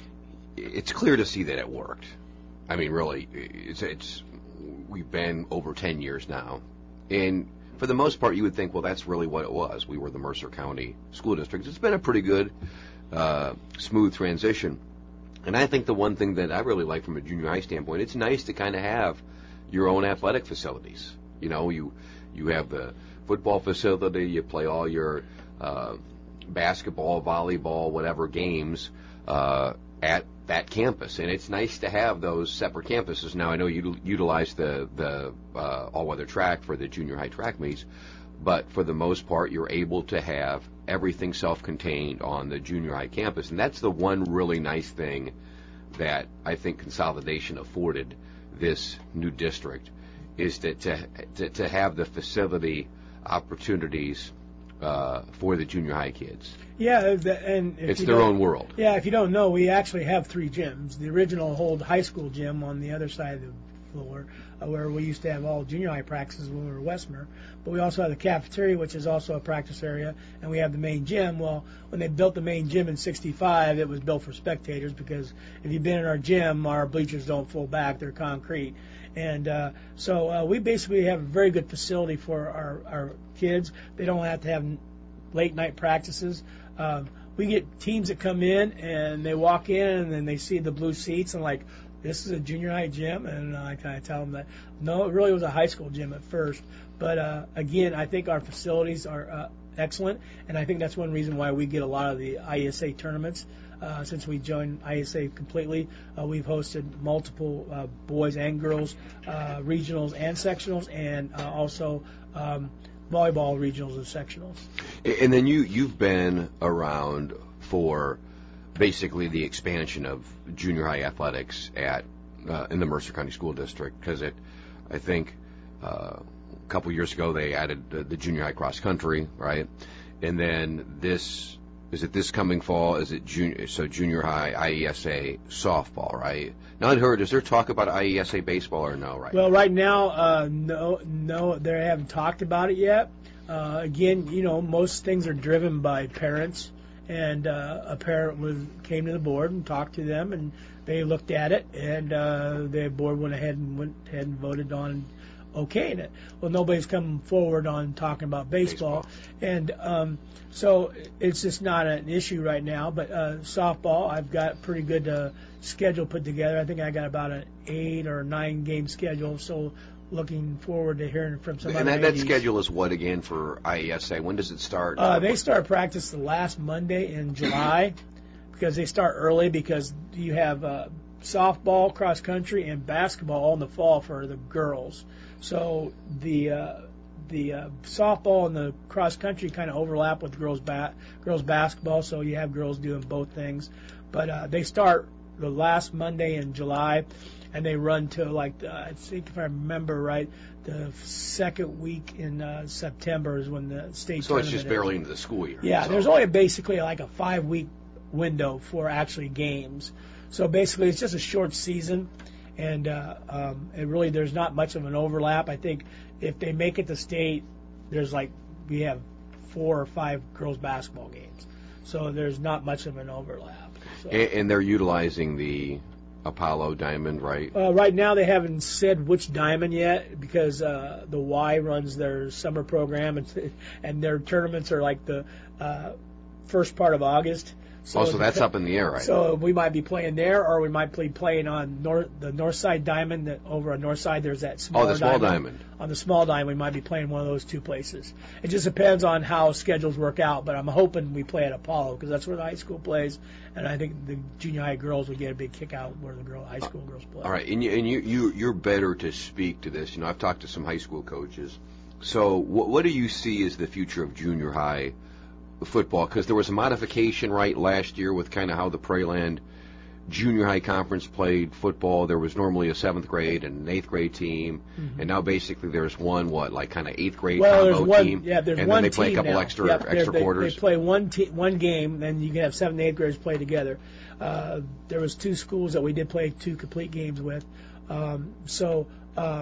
it's clear to see that it worked. I mean, really, it's, it's we've been over ten years now, and for the most part, you would think, well, that's really what it was. We were the Mercer County School District. It's been a pretty good, uh, smooth transition. And I think the one thing that I really like from a junior high standpoint, it's nice to kind of have your own athletic facilities. You know, you you have the football facility, you play all your uh, basketball, volleyball, whatever games uh, at that campus, and it's nice to have those separate campuses. Now, I know you utilize the the uh, all-weather track for the junior high track meets, but for the most part, you're able to have everything self-contained on the junior high campus, and that's the one really nice thing that I think consolidation afforded this new district, is that to to, to have the facility opportunities uh, for the junior high kids. Yeah, the, and if it's you their don't- own world. Yeah, if you don't know, we actually have three gyms. The original old high school gym on the other side of the floor, uh, where we used to have all junior high practices when we were Westmer. But we also have the cafeteria, which is also a practice area, and we have the main gym. Well, when they built the main gym in sixty-five, it was built for spectators, because if you've been in our gym, our bleachers don't fold back; they're concrete. And uh, so uh, we basically have a very good facility for our, our kids. They don't have to have late night practices. Um, we get teams that come in and they walk in and then they see the blue seats and like, this is a junior high gym, and I kind of tell them that no, it really was a high school gym at first. But uh, again, I think our facilities are uh, excellent, and I think that's one reason why we get a lot of the I E S A tournaments. Uh, since we joined I E S A completely, uh, we've hosted multiple uh, boys and girls uh, regionals and sectionals, and uh, also um, volleyball regionals and sectionals. And then you you've been around for basically the expansion of junior high athletics at uh, in the Mercer County School District, because it, I think, uh, a couple years ago they added the, the junior high cross country, right? And then this is it this coming fall? Is it junior? So junior high I E S A softball, right? Now I heard, is there talk about I E S A baseball or no? Right? Well, right now, uh, no, no, they haven't talked about it yet. Uh, again, you know, most things are driven by parents. And uh, a parent was came to the board and talked to them, and they looked at it, and uh, the board went ahead and went ahead and voted on okaying it. Well, nobody's come forward on talking about baseball, baseball. and um, so it's just not an issue right now. But uh, softball, I've got pretty good uh, schedule put together. I think I got about an eight or nine game schedule. So. Looking forward to hearing from some and other that, that A Ds. schedule is what again for I E S A? When does it start? Uh, they start practice the last Monday in July, because they start early, because you have uh, softball, cross country, and basketball all in the fall for the girls. So the uh, the uh, softball and the cross country kind of overlap with girls ba- girls basketball, so you have girls doing both things. But uh, they start the last Monday in July. And they run to, like, the, I think if I remember right, the second week in uh, September is when the state So tournament it's just is. barely into the school year. Yeah, so. there's only basically like a five-week window for actually games. So basically it's just a short season, and uh, um, it really there's not much of an overlap. I think if they make it to state, there's like we have four or five girls basketball games. So there's not much of an overlap. So. And, and they're utilizing the Apollo Diamond, right? Uh, right now they haven't said which diamond yet, because uh, the Y runs their summer program, and, and their tournaments are like the uh, first part of August. So, oh, so that's up in the air, right? So we might be playing there, or we might be playing on north, the north side diamond. That over on north side, there's that small. Oh, the small diamond. diamond. On the small diamond, we might be playing one of those two places. It just depends on how schedules work out. But I'm hoping we play at Apollo, because that's where the high school plays, and I think the junior high girls would get a big kick out where the girl high school girls play. All right, and you and you, you you're better to speak to this. You know, I've talked to some high school coaches. So, what, what do you see as the future of junior high football? Because there was a modification right last year with kind of how the Prairie Junior High Conference played football. There was normally a seventh grade and an eighth grade team, mm-hmm. and now basically there's one what like kind of eighth grade well, combo there's one, team. Yeah, there's and one then they play a couple now. extra yep, extra they, quarters. They play one te- one game, then you can have seventh and eighth graders play together. Uh, there was two schools that we did play two complete games with. Um, so um,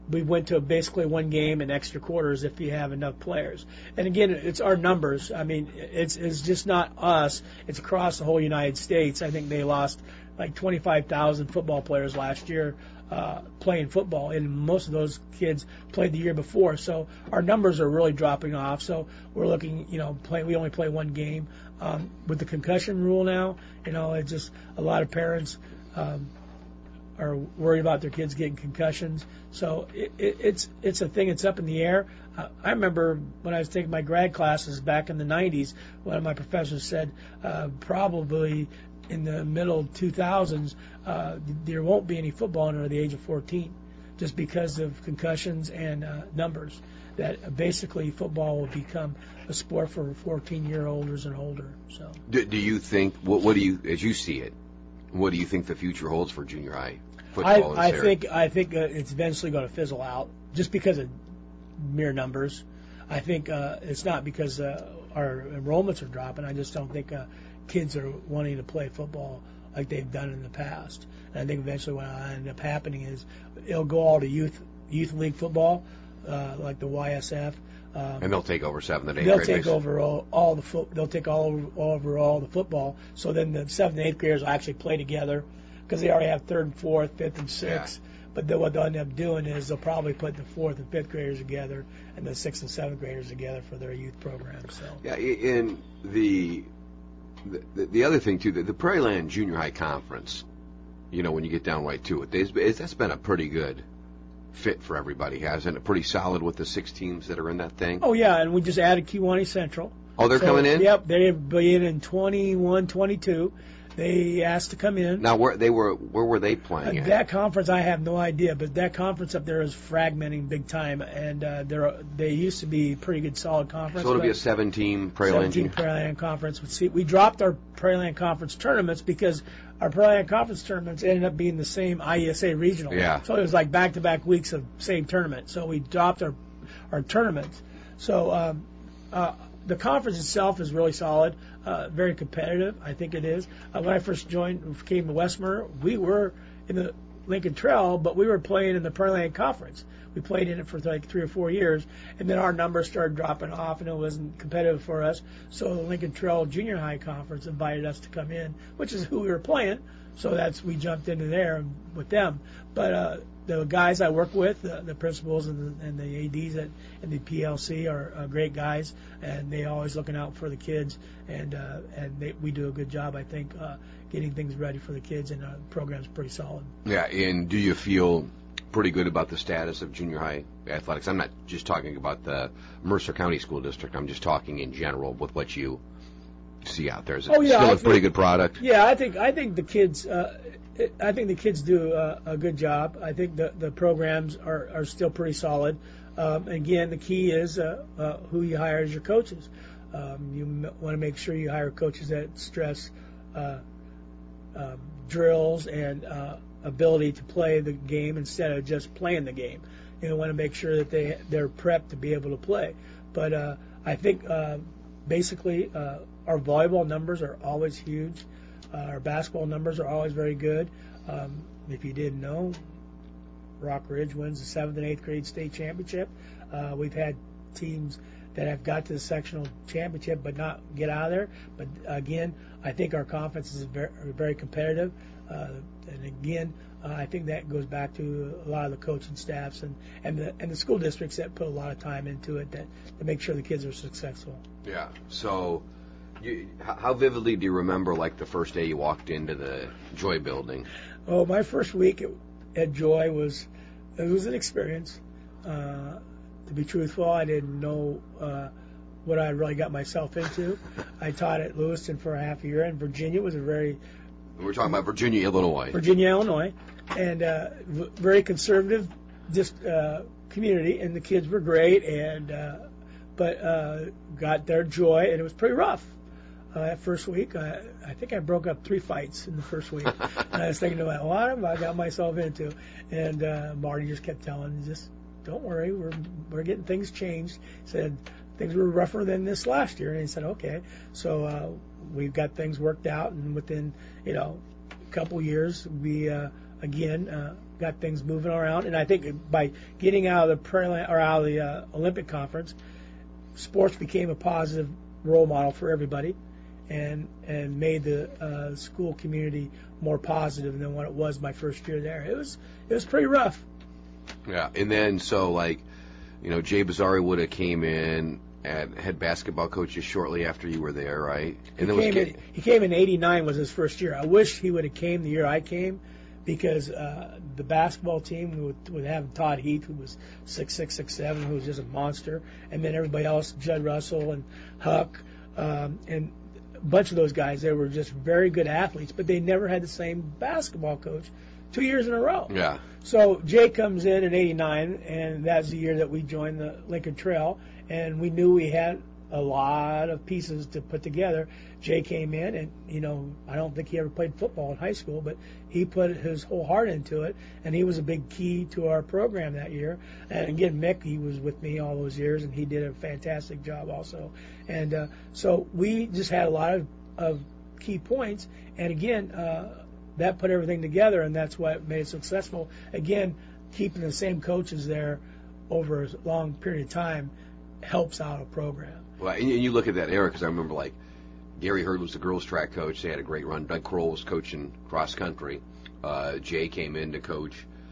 we went to basically one game and extra quarters if you have enough players. And again, it's our numbers. I mean, it's it's just not us. It's across the whole United States. I think they lost like twenty-five thousand football players last year uh, playing football, and most of those kids played the year before. So our numbers are really dropping off. So we're looking, you know, play, we only play one game. Um, with the concussion rule now, you know, it's just a lot of parents um, are worried about their kids getting concussions. So it, it, it's it's a thing. It's up in the air. Uh, I remember when I was taking my grad classes back in the nineties, one of my professors said uh, probably in the middle two thousands uh, there won't be any football under the age of fourteen, just because of concussions and uh, numbers. That basically football will become a sport for fourteen-year-olds and older. So, do, do you think? What, what do you, as you see it, what do you think the future holds for junior high football? I, I think I think uh, it's eventually going to fizzle out just because of mere numbers. I think uh, it's not because uh, our enrollments are dropping. I just don't think uh, kids are wanting to play football like they've done in the past. And I think eventually what will end up happening is it'll go all to youth youth league football. Uh, like the Y S F, um, and they'll take over seventh and eighth. They'll grade take basically. over all, all the foot. They'll take all over, all over all the football. So then the seventh and eighth graders will actually play together because they already have third and fourth, fifth and sixth. Yeah. But then what they'll end up doing is they'll probably put the fourth and fifth graders together and the sixth and seventh graders together for their youth program. So yeah, in the the, the other thing too, the, the Prairie Land Junior High Conference. You know, when you get down right to it, it's, that's been a pretty good fit for everybody, hasn't it? Pretty solid with the six teams that are in that thing. Oh yeah, and we just added Kewanee Central. Oh, they're so, coming in? Yep, they'll be in in twenty-one, twenty-two. They asked to come in. Now, where they were, where were they playing uh, at? That conference, I have no idea, but that conference up there is fragmenting big time, and uh, they're, they used to be a pretty good, solid conference. So it'll be a seven-team Prairie Land. seven-team Prairie Land conference. We, see, we dropped our Prairie Land conference tournaments because our Prairie Land conference tournaments ended up being the same I E S A regional. Yeah. So it was like back-to-back weeks of same tournament. So we dropped our our tournaments. So um, uh, the conference itself is really solid. Uh, very competitive, I think it is. Uh, when I first joined, came to Westmer, we were in the Lincoln Trail, but we were playing in the Prairie Land Conference. We played in it for like three or four years, and then our numbers started dropping off, and it wasn't competitive for us. So the Lincoln Trail Junior High Conference invited us to come in, which is who we were playing. So that's we jumped into there with them. But uh, the guys I work with, the, the principals and the, and the A Ds at and the P L C are uh, great guys, and they always looking out for the kids, and uh, and they, we do a good job, I think, uh, getting things ready for the kids, and uh, the program's pretty solid. Yeah, and do you feel pretty good about the status of junior high athletics? I'm not just talking about the Mercer County School District. I'm just talking in general with what you see out there. Is it oh, yeah, still I a pretty think, good product? Yeah, I think I think the kids. Uh, I think the kids do a, a good job. I think the, the programs are, are still pretty solid. Um, again, the key is uh, uh, who you hire as your coaches. Um, you m- want to make sure you hire coaches that stress uh, um, drills and uh, ability to play the game instead of just playing the game. You want to make sure that they they're prepped to be able to play. But uh, I think uh, basically uh, our volleyball numbers are always huge. Uh, our basketball numbers are always very good. Um, if you didn't know, Rock Ridge wins the seventh and eighth grade state championship. Uh, we've had teams that have got to the sectional championship but not get out of there. But again, I think our conference is very, very competitive. Uh, and again, uh, I think that goes back to a lot of the coaching staffs and, and the and the school districts that put a lot of time into it that to make sure the kids are successful. Yeah. So. You, how vividly do you remember, like, the first day you walked into the Joy building? Oh, my first week at, at Joy was it was an experience. Uh, to be truthful, I didn't know uh, what I really got myself into. I taught at Lewiston for a half a year, and Virginia was a very we're talking about Virginia, Illinois. Virginia, Illinois, and uh, v- very conservative, just uh, community, and the kids were great, and uh, but uh, got their Joy, and it was pretty rough. Uh, that first week, I, I think I broke up three fights in the first week. And I was thinking about what have I got myself into? And uh, Marty just kept telling me, just don't worry, we're we're getting things changed. He said things were rougher than this last year, and he said okay. So uh, we've got things worked out, and within you know a couple years, we uh, again uh, got things moving around. And I think by getting out of the pre- or out of the uh, Olympic conference, sports became a positive role model for everybody, and and made the uh, school community more positive than what it was my first year there. It was it was pretty rough. Yeah, and then so like, you know, Jay Bazzari would have came in and head basketball coaches shortly after you were there, right? And he, was came in, he came in eighty-nine was his first year. I wish he would have came the year I came, because uh, the basketball team would, would have Todd Heath, who was six six, six seven, who was just a monster, and then everybody else, Judd Russell and Huck, um, and a bunch of those guys. They were just very good athletes, but they never had the same basketball coach two years in a row. Yeah. So Jay comes in in eighty-nine, and that's the year that we joined the Lincoln Trail, and we knew we had a lot of pieces to put together. Jay came in, and, you know, I don't think he ever played football in high school, but he put his whole heart into it, and he was a big key to our program that year. And again, Mick, he was with me all those years, and he did a fantastic job also. And uh, so we just had a lot of, of key points, and again, uh, that put everything together, and that's what made it successful. Again, keeping the same coaches there over a long period of time helps out a program. Well, and you look at that era, because I remember, like, Gary Hurd was the girls' track coach. They had a great run. Doug Kroll was coaching cross country. Uh, Jay came in to coach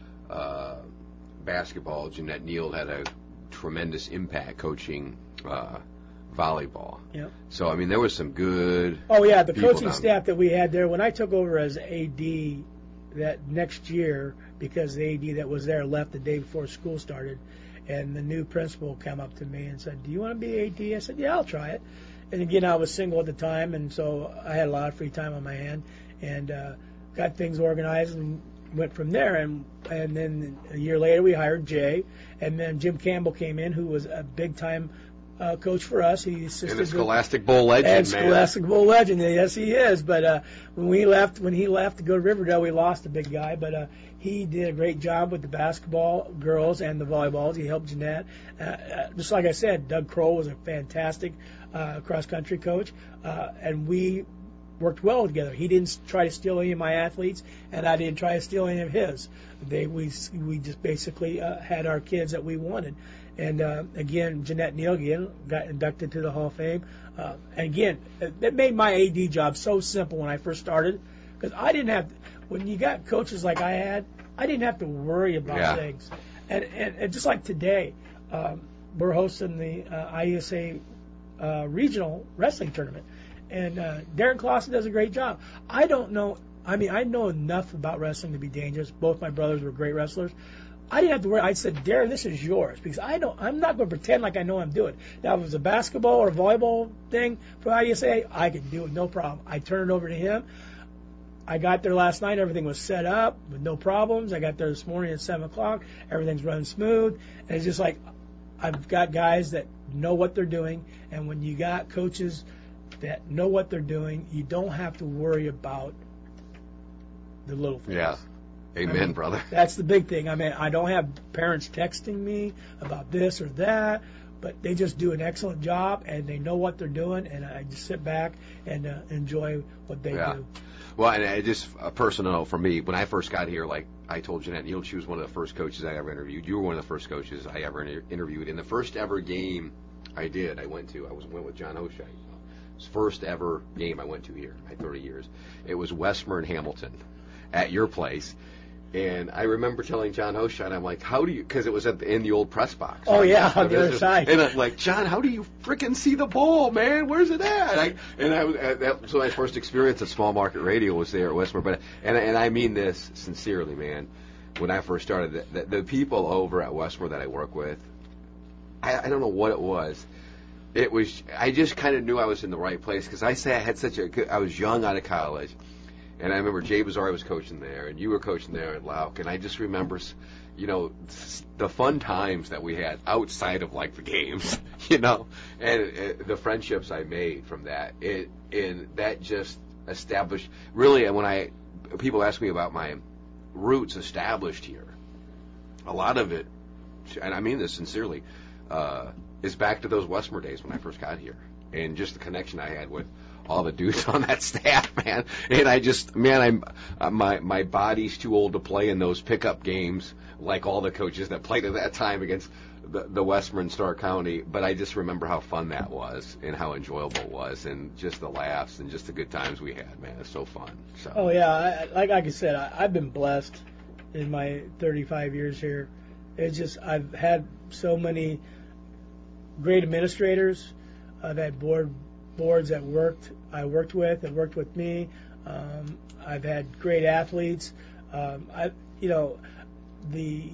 uh, basketball. Jeanette Neal had a tremendous impact coaching uh, volleyball. Yep. So, I mean, there was some good Oh, yeah, the people coaching down staff that we had there. When I took over as A D that next year, because the A D that was there left the day before school started, and the new principal came up to me and said, "Do you want to be A D?" I said, "Yeah, I'll try it." And again, I was single at the time, and so I had a lot of free time on my hand, and uh, got things organized and went from there. And and then a year later, we hired Jay, and then Jim Campbell came in, who was a big time uh, coach for us. He assisted and the Scholastic Bowl legend, and man. Scholastic Bowl legend. Yes, he is. But uh, when we left, when he left to go to Riverdale, we lost a big guy, but. Uh, He did a great job with the basketball girls and the volleyballs. He helped Jeanette. Uh, uh, just like I said, Doug Kroll was a fantastic uh, cross-country coach, uh, and we worked well together. He didn't try to steal any of my athletes, and I didn't try to steal any of his. They we we just basically uh, had our kids that we wanted. And uh, again, Jeanette Neal again got inducted to the Hall of Fame. Uh, and again, that made my A D job so simple when I first started, because I didn't have. When you got coaches like I had, I didn't have to worry about yeah. things. And, and, and just like today, um, we're hosting the uh, I E S A uh, regional wrestling tournament, and uh, Darren Clausen does a great job. I don't know. I mean, I know enough about wrestling to be dangerous. Both my brothers were great wrestlers. I didn't have to worry. I said, Darren, this is yours, because I don't. I'm not going to pretend like I know what I'm doing. Now, if it was a basketball or a volleyball thing for I E S A, I could do it, no problem. I turned it over to him. I got there last night. Everything was set up with no problems. I got there this morning at seven o'clock. Everything's running smooth. And it's just like I've got guys that know what they're doing. And when you got coaches that know what they're doing, you don't have to worry about the little things. Yeah. Amen, I mean, brother. That's the big thing. I mean, I don't have parents texting me about this or that, but they just do an excellent job, and they know what they're doing, and I just sit back and uh, enjoy what they yeah. do. Well, and I just a personal note for me, when I first got here, like I told Jeanette Neal, she was one of the first coaches I ever interviewed. You were one of the first coaches I ever inter- interviewed. In the first ever game I did, I went to, I was went with John Oshie. It was the first ever game I went to here, my thirty years. It was Westmer and Hamilton at your place. And I remember telling John Oshie, I'm like, how do you, because it was at the, in the old press box. Oh, right? yeah, on so the other just, side. And I'm like, John, how do you freaking see the ball, man? Where's it at? I, and I was, that, so my first experience at small market radio was there at Westmore. But and and I mean this sincerely, man. When I first started, the, the, the people over at Westmore that I work with, I, I don't know what it was. It was, I just kind of knew I was in the right place, because I say I had such a good, I was young out of college. And I remember Jay Bazzari was coaching there, and you were coaching there at Lauk, and I just remember, you know, the fun times that we had outside of, like, the games, you know, and it, the friendships I made from that. It and that just established, really, and when I, people ask me about my roots established here, a lot of it, and I mean this sincerely, uh, is back to those Westmore days when I first got here, and just the connection I had with all the dudes on that staff, man. And I just, man, I'm uh, my my body's too old to play in those pickup games like all the coaches that played at that time against the, the Westmoreland Starr County. But I just remember how fun that was and how enjoyable it was, and just the laughs and just the good times we had, man. It's so fun. So. Oh yeah, I, like like I said, I, I've been blessed in my thirty-five years here. It's just I've had so many great administrators. I've had board boards that worked I worked with that worked with me. Um, I've had great athletes. Um, I you know the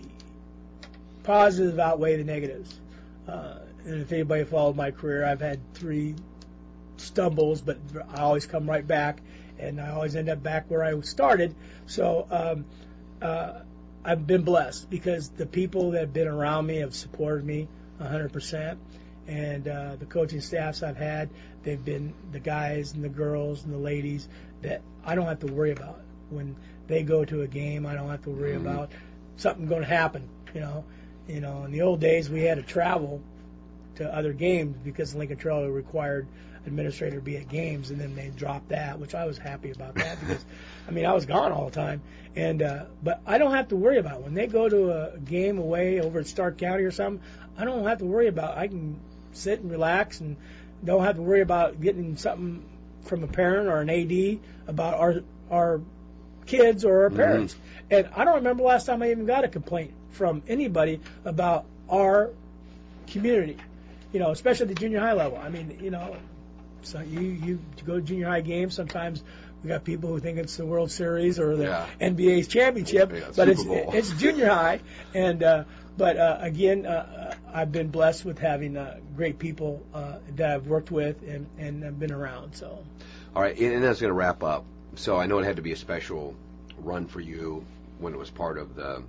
positives outweigh the negatives. Uh, and if anybody followed my career, I've had three stumbles, but I always come right back, and I always end up back where I started. So um, uh, I've been blessed because the people that have been around me have supported me one hundred percent. And uh, the coaching staffs I've had, they've been the guys and the girls and the ladies that I don't have to worry about. When they go to a game, I don't have to worry mm-hmm. about something going to happen, you know. You know, in the old days, we had to travel to other games because Lincoln Trail required administrator to be at games, and then they dropped that, which I was happy about that because, I mean, I was gone all the time. And uh, but I don't have to worry about it. When they go to a game away over at Stark County or something, I don't have to worry about it. I can sit and relax and don't have to worry about getting something from a parent or an A D about our our kids or our parents. Mm-hmm. And I don't remember the last time I even got a complaint from anybody about our community, you know, especially at the junior high level. I mean, you know, so you, you go to junior high games, sometimes we got people who think it's the World Series or the yeah. N B A's championship, yeah, but it's it's junior high. And uh, but uh, again, uh, I've been blessed with having uh, great people uh, that I've worked with and and have been around. So, all right, and that's going to wrap up. So I know it had to be a special run for you when it was part of the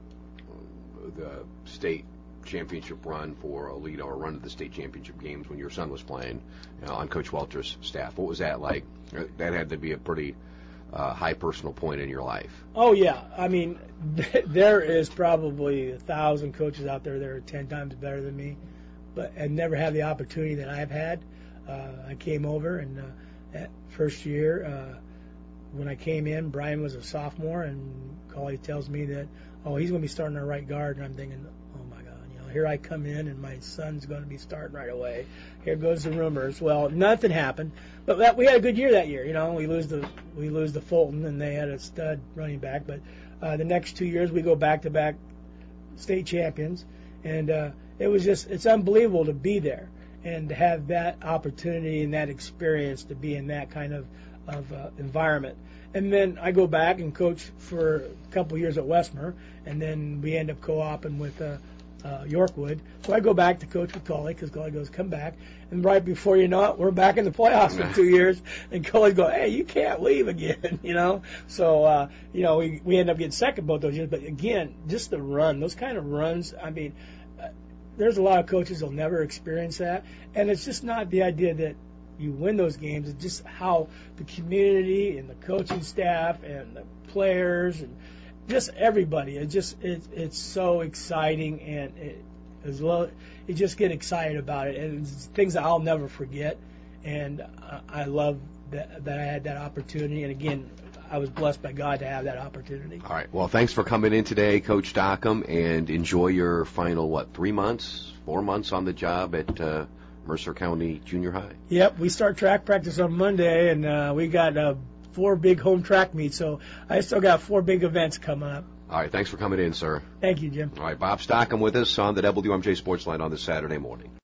the state championship run for Aledo, or run to the state championship games when your son was playing, you know, on Coach Welter's staff. What was that like? That had to be a pretty uh, high personal point in your life. Oh, yeah. I mean, there is probably a thousand coaches out there that are ten times better than me, but and never had the opportunity that I've had. Uh, I came over, and uh, that first year, uh, when I came in, Brian was a sophomore, and Collie tells me that, oh, he's going to be starting our right guard, and I'm thinking, oh, my God, you know, here I come in, and my son's going to be starting right away. Here goes the rumors. Well, nothing happened, but that, we had a good year that year. You know, we lose the we lose the Fulton, and they had a stud running back. But uh, the next two years, we go back-to-back state champions, and uh, it was just it's unbelievable to be there and to have that opportunity and that experience to be in that kind of of uh, environment. And then I go back and coach for a couple years at Westmer, and then we end up co-oping with uh, uh, Yorkwood. So I go back to coach with Collie because Collie goes, come back. And right before you know it, we're back in the playoffs for two years. And Collie goes, hey, you can't leave again, you know. So, uh, you know, we, we end up getting second both those years. But, again, just the run, those kind of runs, I mean, uh, there's a lot of coaches that will never experience that. And it's just not the idea that you win those games. It's just how the community and the coaching staff and the players and just everybody. It just it, it's so exciting, and it as well. You just get excited about it, and it's things that I'll never forget. And I, I love that that I had that opportunity. And again, I was blessed by God to have that opportunity. All right. Well, thanks for coming in today, Coach Stockham, and enjoy your final what three months, four months on the job at. Uh, Mercer County Junior High. Yep, we start track practice on Monday, and uh, we got uh, four big home track meets, so I still got four big events coming up. All right, thanks for coming in, sir. Thank you, Jim. All right, Bob Stockham with us on the W M J Sports Line on this Saturday morning.